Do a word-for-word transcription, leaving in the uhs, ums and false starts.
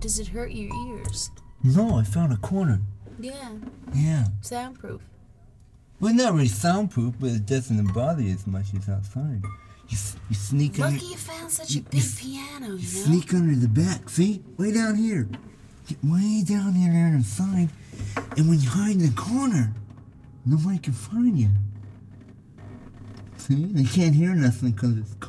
Does it hurt your ears? No, I found a corner. Yeah. Yeah. Soundproof. Well, not really soundproof, but it doesn't bother you as much as outside. You, you sneak Lucky under... you found such you, a big you, piano, you, you know? sneak under the back, see? Way down here. Get way down here there inside, and when you hide in the corner, nobody can find you. See? They can't hear nothing because it's